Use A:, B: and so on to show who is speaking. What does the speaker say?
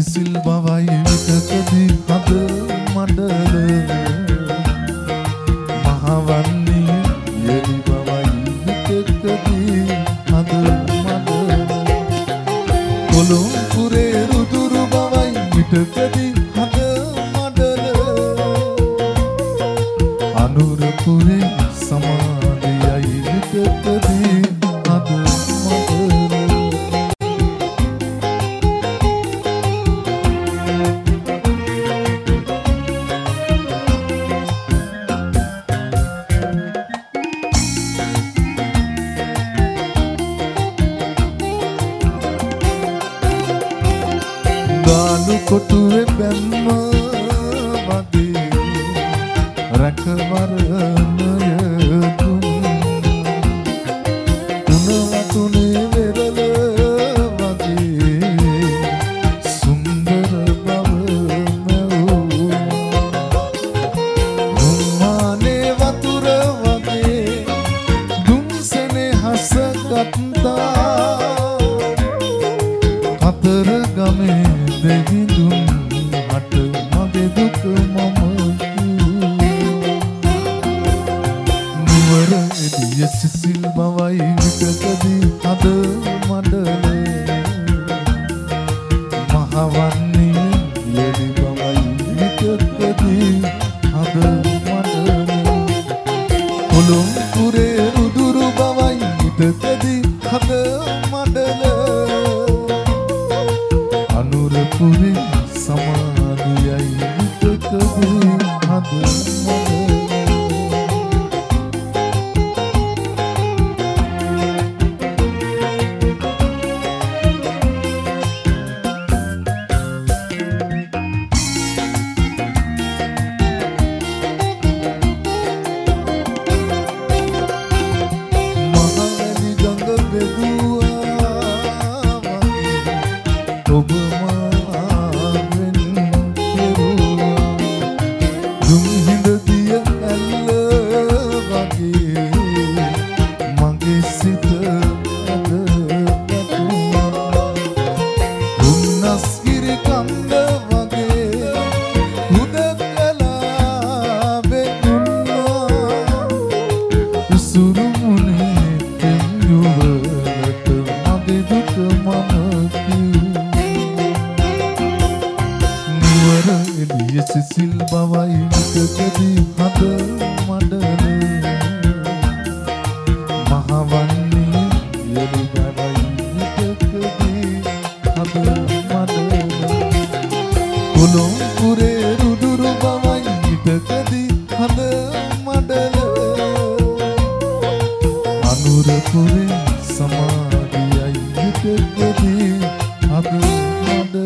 A: සිසිල් බවයි විතකදී හද මඩල මහවන්නේ යෙලි බවයි විතකදී හද මඩල කොළොම්පුරේ රුදුරු බවයි විතකදී හද මඩල අනුරපුරේ සමාධියයි විතකදී හද කොටුවේ බැම්ම වගේ රැකවරණය දුන් තුනවතුනේ වෙරළ වගේ සුන්දර බව මුම්මානේ වතුර වගේ දුම්සනේ හසගත්තා අතර ගමේ දෙවිඳුන් හට මගේ දුක මම නුවර එළිය සිසිල් බවයි විතකදී හද මඩල මහවන්නේ යෙලි බවයි විතකදී හද මඩල කොළොම්පුරේ රුදුරු බවයි විතකදී හද මඩල අනුරපුරේ සමාධියයි විතකදී හද මහවැලි ගඟ බෙදුවා වගේ ඔබ සිසිල් බවයි විතකදී හද මඩල මහවන්නේ යෙලි බවයි විතකදී හද මඩල කොළොම්පුරේ රුදුරු බවයි විතකදී හද මඩල අනුරපුරේ සමාධියයි විතකදී හද මඩල